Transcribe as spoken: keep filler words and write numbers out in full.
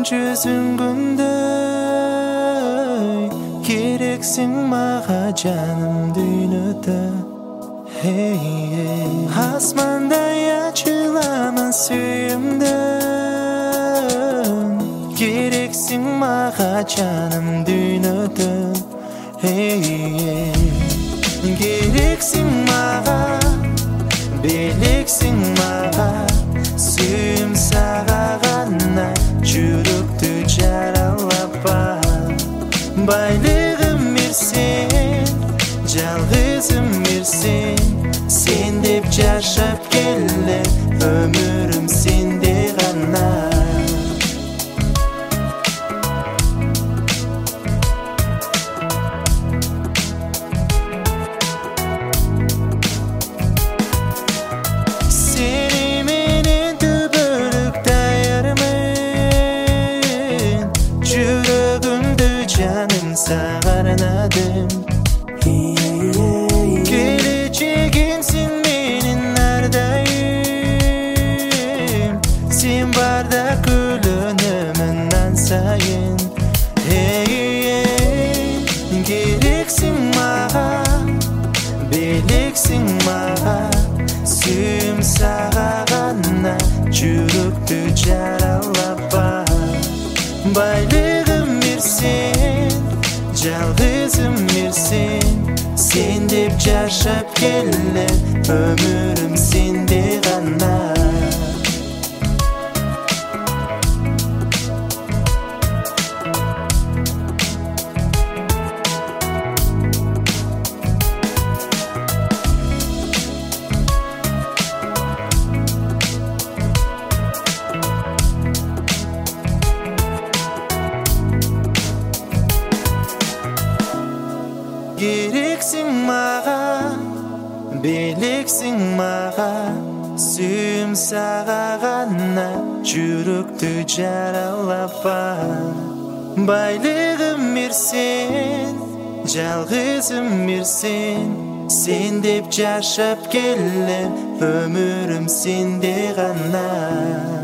жүзүң күндөй, керексиң мага жаным дүйнөдө. Асмандай ачыламын сүйүмдөн, керексиң мага жаным дүйнөдө. Керексиң мага, белексиң мага, сүйүм сага гана, жүрөктү жаралапа. Байлыгым бир сен, жалгызым бир сен, сен деп жашап келе, өмүрүм сенде гана. Sağarnadım, geleceğimsin benim neredeyim, sen barda gülünümünden sayın. Hey, hey, gereksin mağa, beleksin mağa, suyum sağağana, çürüktü jaralapa. Baylığım bir sen, жалгызым бир сен, сен деп жашап келе, өмүрүм сенде гана. Керексиң мага, белексиң мага, сүйүм сага гана, жүрөктү жаралапа. Байлыгым бир сен, жалгызым бир сен, сен деп жашап келе, өмүрүм сенде гана.